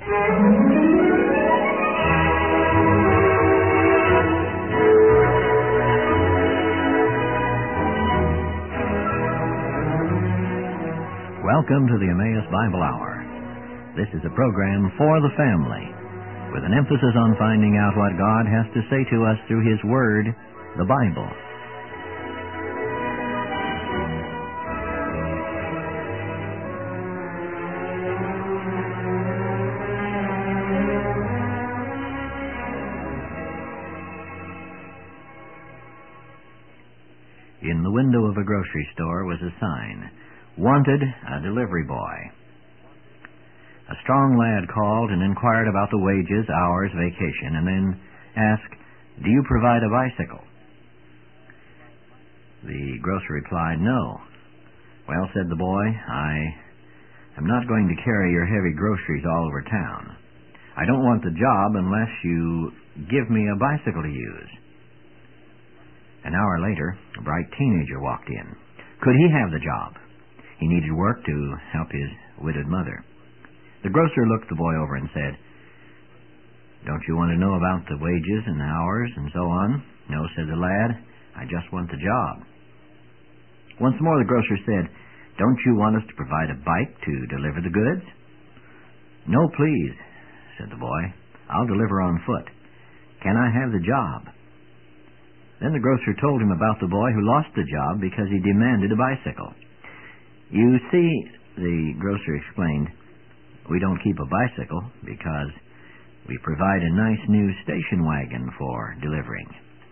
Welcome to the Emmaus Bible Hour. This is a program for the family, with an emphasis on finding out what God has to say to us through His Word, the Bible. In the window of a grocery store was a sign, "Wanted, a delivery boy." A strong lad called and inquired about the wages, hours, vacation, and then asked, "Do you provide a bicycle?" The grocer replied, "No." "Well," said the boy, "I am not going to carry your heavy groceries all over town. I don't want the job unless you give me a bicycle to use." An hour later, a bright teenager walked in. Could he have the job? He needed work to help his widowed mother. The grocer looked the boy over and said, "Don't you want to know about the wages and hours and so on?" "No," said the lad, "I just want the job." Once more the grocer said, "Don't you want us to provide a bike to deliver the goods?" "No, please," said the boy. "I'll deliver on foot. Can I have the job?" Then the grocer told him about the boy who lost the job because he demanded a bicycle. "You see," the grocer explained, "we don't keep a bicycle because we provide a nice new station wagon for delivering."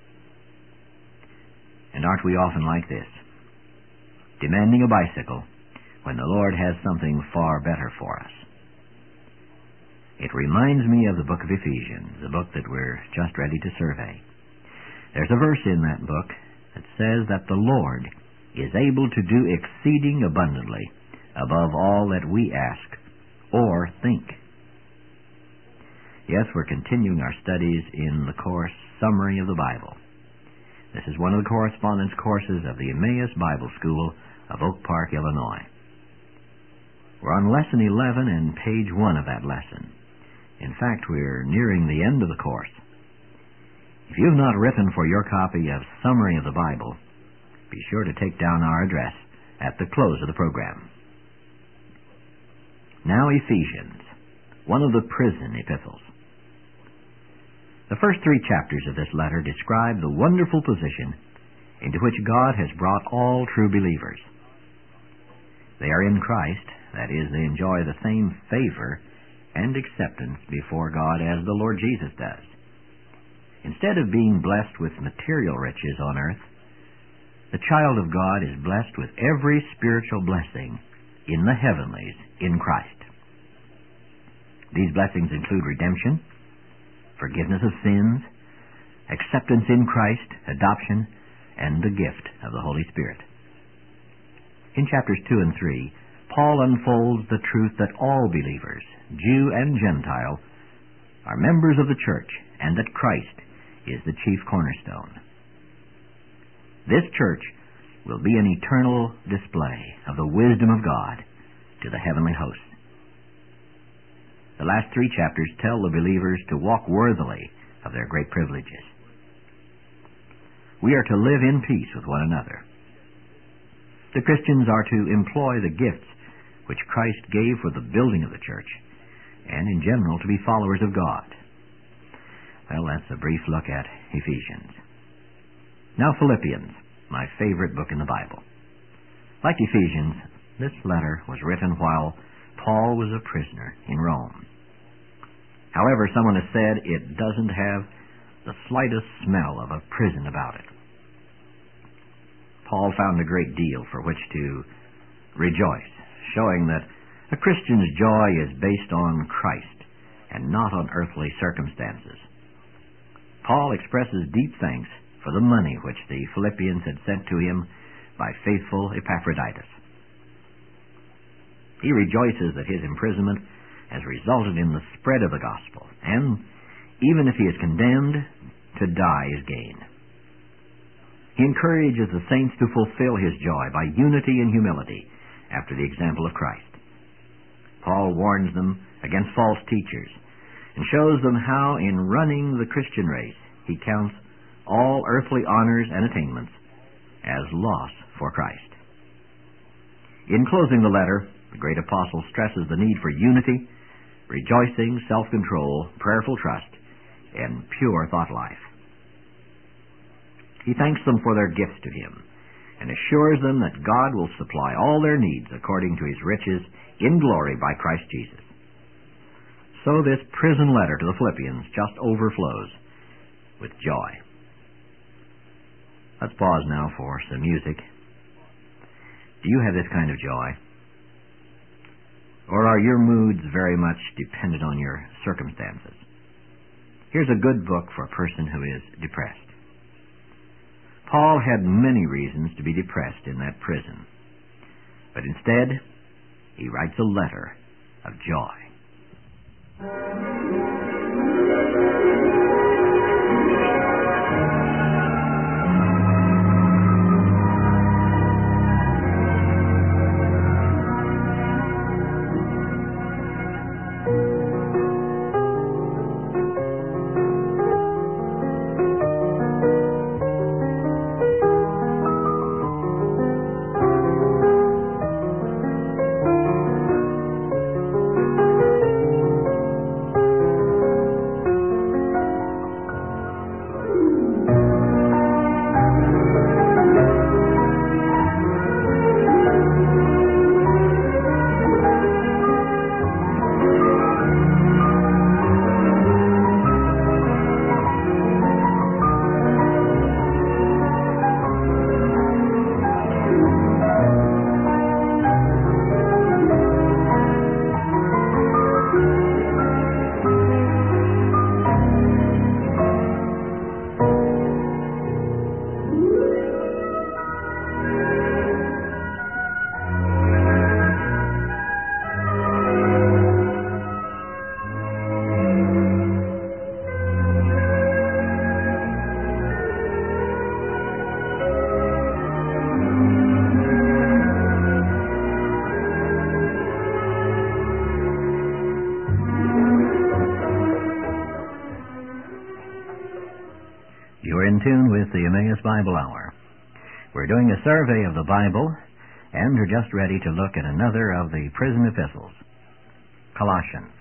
And aren't we often like this? Demanding a bicycle when the Lord has something far better for us. It reminds me of the book of Ephesians, the book that we're just ready to survey. There's a verse in that book that says that the Lord is able to do exceeding abundantly above all that we ask or think. Yes, we're continuing our studies in the course Summary of the Bible. This is one of the correspondence courses of the Emmaus Bible School of Oak Park, Illinois. We're on Lesson 11 and page 1 of that lesson. In fact, we're nearing the end of the course. If you've not written for your copy of Summary of the Bible, be sure to take down our address at the close of the program. Now Ephesians, one of the prison epistles. The first 3 chapters of this letter describe the wonderful position into which God has brought all true believers. They are in Christ, that is, they enjoy the same favor and acceptance before God as the Lord Jesus does. Instead of being blessed with material riches on earth, the child of God is blessed with every spiritual blessing in the heavenlies in Christ. These blessings include redemption, forgiveness of sins, acceptance in Christ, adoption, and the gift of the Holy Spirit. In chapters 2 and 3, Paul unfolds the truth that all believers, Jew and Gentile, are members of the church and that Christ is the chief cornerstone. This church will be an eternal display of the wisdom of God to the heavenly hosts. The last 3 chapters tell the believers to walk worthily of their great privileges. We are to live in peace with one another. The Christians are to employ the gifts which Christ gave for the building of the church, and in general to be followers of God. Well, that's a brief look at Ephesians. Now Philippians, my favorite book in the Bible. Like Ephesians, this letter was written while Paul was a prisoner in Rome. However, someone has said it doesn't have the slightest smell of a prison about it. Paul found a great deal for which to rejoice, showing that a Christian's joy is based on Christ and not on earthly circumstances. Paul expresses deep thanks for the money which the Philippians had sent to him by faithful Epaphroditus. He rejoices that his imprisonment has resulted in the spread of the gospel, and even if he is condemned, to die is gain. He encourages the saints to fulfill his joy by unity and humility after the example of Christ. Paul warns them against false teachers and shows them how in running the Christian race he counts all earthly honors and attainments as loss for Christ. In closing the letter, the great apostle stresses the need for unity, rejoicing, self-control, prayerful trust, and pure thought life. He thanks them for their gifts to him and assures them that God will supply all their needs according to his riches in glory by Christ Jesus. So this prison letter to the Philippians just overflows with joy. Let's pause now for some music. Do you have this kind of joy? Or are your moods very much dependent on your circumstances? Here's a good book for a person who is depressed. Paul had many reasons to be depressed in that prison, but instead, he writes a letter of joy. In tune with the Emmaus Bible Hour. We're doing a survey of the Bible, and we're just ready to look at another of the prison epistles, Colossians.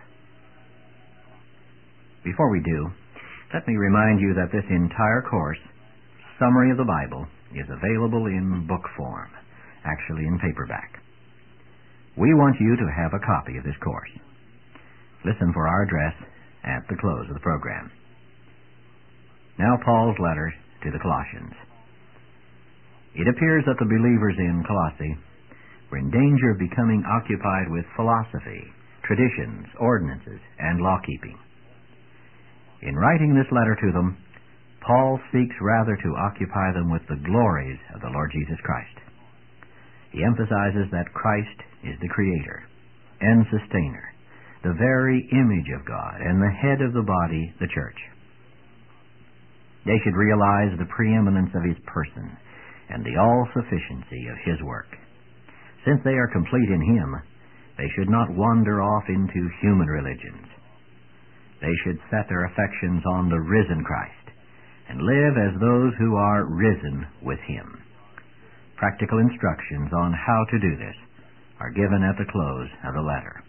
Before we do, let me remind you that this entire course, Summary of the Bible, is available in book form, actually in paperback. We want you to have a copy of this course. Listen for our address at the close of the program. Now Paul's letter to the Colossians. It appears that the believers in Colossae were in danger of becoming occupied with philosophy, traditions, ordinances, and law-keeping. In writing this letter to them, Paul seeks rather to occupy them with the glories of the Lord Jesus Christ. He emphasizes that Christ is the Creator and Sustainer, the very image of God and the head of the body, the church. They should realize the preeminence of his person and the all-sufficiency of his work. Since they are complete in him, they should not wander off into human religions. They should set their affections on the risen Christ and live as those who are risen with him. Practical instructions on how to do this are given at the close of the letter.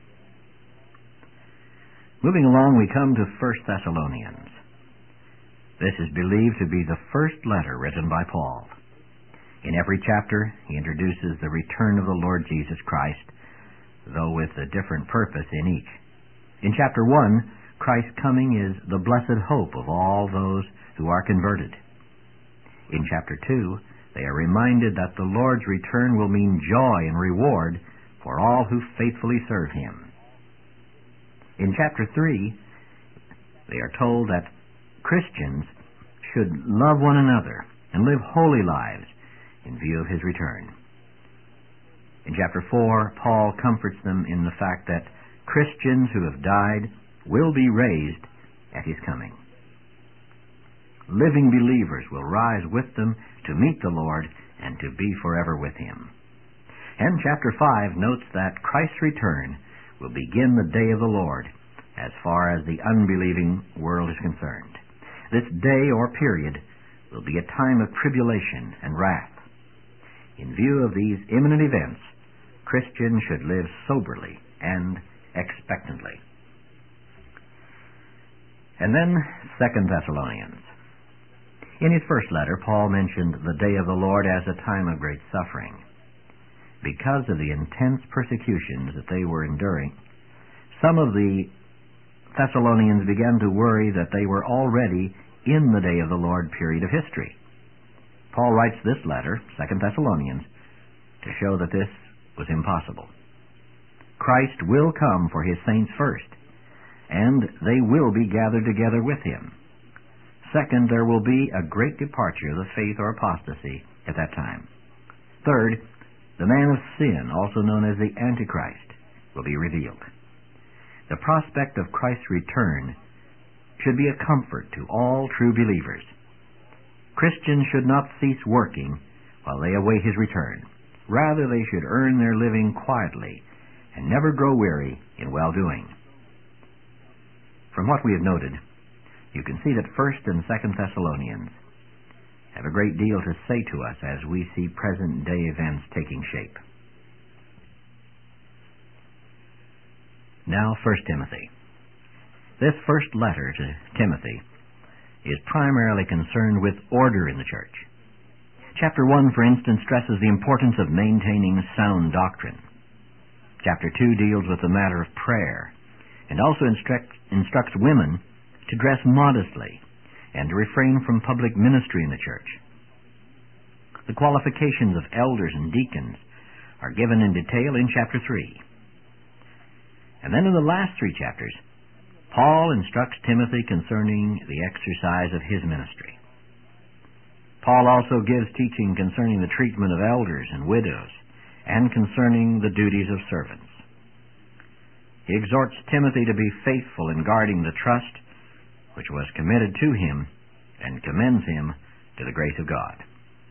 Moving along, we come to 1 Thessalonians. This is believed to be the first letter written by Paul. In every chapter, he introduces the return of the Lord Jesus Christ, though with a different purpose in each. In chapter 1, Christ's coming is the blessed hope of all those who are converted. In chapter 2, they are reminded that the Lord's return will mean joy and reward for all who faithfully serve him. In chapter 3, they are told that Christians should love one another and live holy lives in view of his return. In chapter 4, Paul comforts them in the fact that Christians who have died will be raised at his coming. Living believers will rise with them to meet the Lord and to be forever with him. And chapter 5 notes that Christ's return will begin the day of the Lord as far as the unbelieving world is concerned. This day or period will be a time of tribulation and wrath. In view of these imminent events, Christians should live soberly and expectantly. And then 2 Thessalonians. In his first letter, Paul mentioned the day of the Lord as a time of great suffering. Because of the intense persecutions that they were enduring, some of the Thessalonians began to worry that they were already in the day of the Lord period of history. Paul writes this letter, 2 Thessalonians, to show that this was impossible. Christ will come for his saints first, and they will be gathered together with him. Second, there will be a great departure of the faith or apostasy at that time. Third, the man of sin, also known as the Antichrist, will be revealed. The prospect of Christ's return should be a comfort to all true believers. Christians should not cease working while they await his return. Rather, they should earn their living quietly and never grow weary in well-doing. From what we have noted, you can see that 1 and 2 Thessalonians have a great deal to say to us as we see present-day events taking shape. Now, 1 Timothy. This first letter to Timothy is primarily concerned with order in the church. Chapter 1, for instance, stresses the importance of maintaining sound doctrine. Chapter 2 deals with the matter of prayer and also instructs women to dress modestly and to refrain from public ministry in the church. The qualifications of elders and deacons are given in detail in chapter 3. And then in the last 3 chapters, Paul instructs Timothy concerning the exercise of his ministry. Paul also gives teaching concerning the treatment of elders and widows and concerning the duties of servants. He exhorts Timothy to be faithful in guarding the trust which was committed to him and commends him to the grace of God.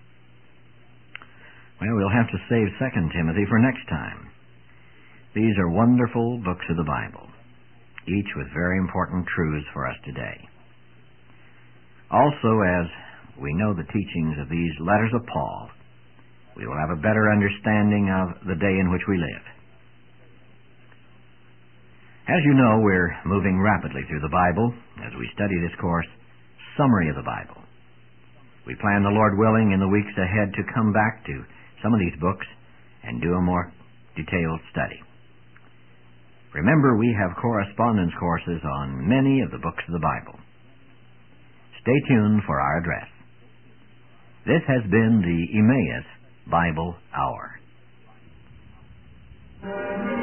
Well, we'll have to save 2 Timothy for next time. These are wonderful books of the Bible, each with very important truths for us today. Also, as we know the teachings of these letters of Paul, we will have a better understanding of the day in which we live. As you know, we're moving rapidly through the Bible as we study this course, Summary of the Bible. We plan, the Lord willing, in the weeks ahead to come back to some of these books and do a more detailed study. Remember, we have correspondence courses on many of the books of the Bible. Stay tuned for our address. This has been the Emmaus Bible Hour.